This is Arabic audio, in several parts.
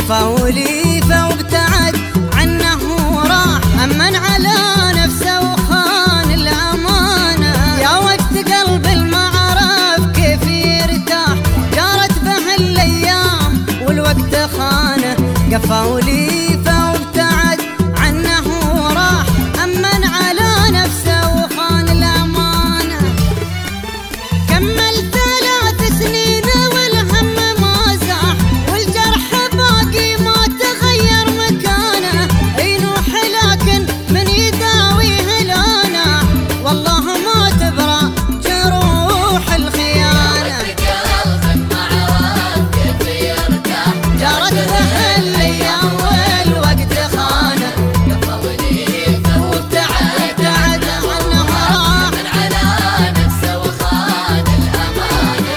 قفا وليفه وابتعد عنه وراح، أمن على نفسه وخان الأمانة. يا وقت قلب المعرف كيف يرتاح، جارت به الأيام والوقت خانه. قفا وليفه وابتعد عنه وراح، أمن على نفسه وخان الأمانة. كمل 3 سنين والهم ما زاح، والجرح باقي ما تغير مكانه. ينوح لكن من يداويه لانه، والله ما تبرى جروح الخيانة. جارت به الأيام والوقت خانه. وابتعد عنه وراح، من على نفسه وخان الأمانة.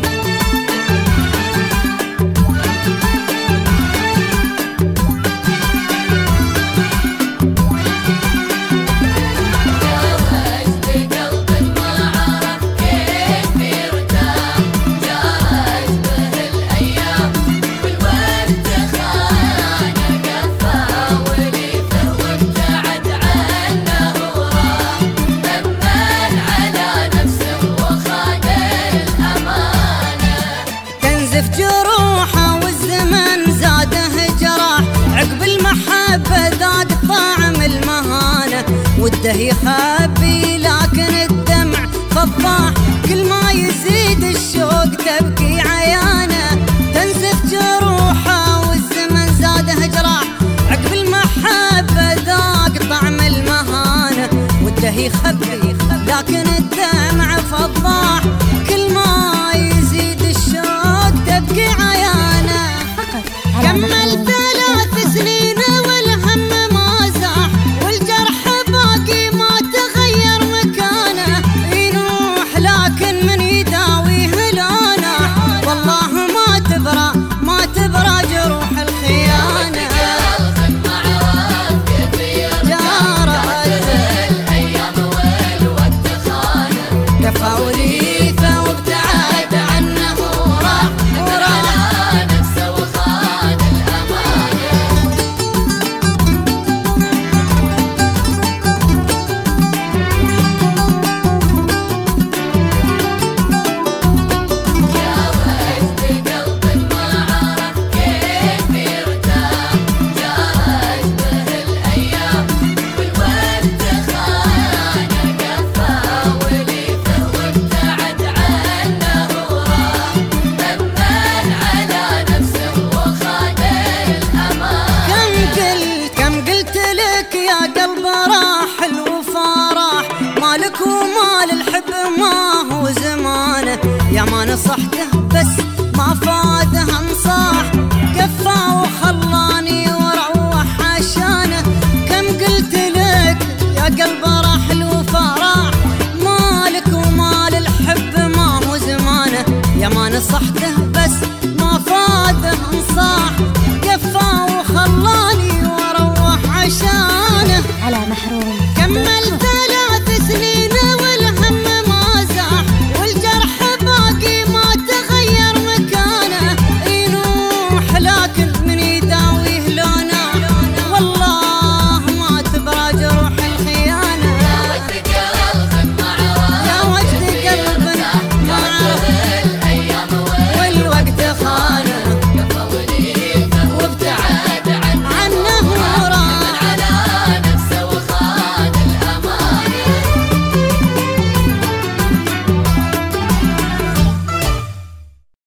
جرت بقلب ما عرف كيف يرتاح، جرت به الأيام والوقت خانه. قفا وليفه وابتعد عنه وراح، أمن على نفسه وخان الأمانة. تنزف جروحه والزمن زاده جراح، عقب المحبة ذاق طعم المهانة. وده يخبي لكن الدمع فضاح، كل ما يزيد الشوق تبكي عيانه. تنزف جروحه والزمن زاده جراح، عقب المحبة ذاق طعم المهانة. وده يخبي لكن الدمع فضاح، كل ما يزيد الشوق تبكي عيانه. كمل 3 سنين والهم ما زاح، والجرح باقي ما تغير مكانه. ينوح لكن من يداويه لانه، والله ما تبرى جروح الخيانة. قلبك ما عرف كيف يرتاح، جرت به الأيام والوقت خانه. قفا وليفه وابتعد عنه وراح، من على نفسه وخان الأمانة. يا وقت قلبك ما عرف كيف يرتاح، جرت به الأيام والوقت خانه. قفا وليفه وابتعد عنه وراح، أمن على نفسه وخان الأمانة. كم قلت لك يا قلب راح الوفا راح، مالك ومال الحب ما هو زمانه. يا ما نصحته بس ما فاده انصاح، كفى وخلاني وروح عشانه. كم قلت لك يا قلب راح الوفا راح، مالك ومال الحب ما هو زمانه. يا ما نصحته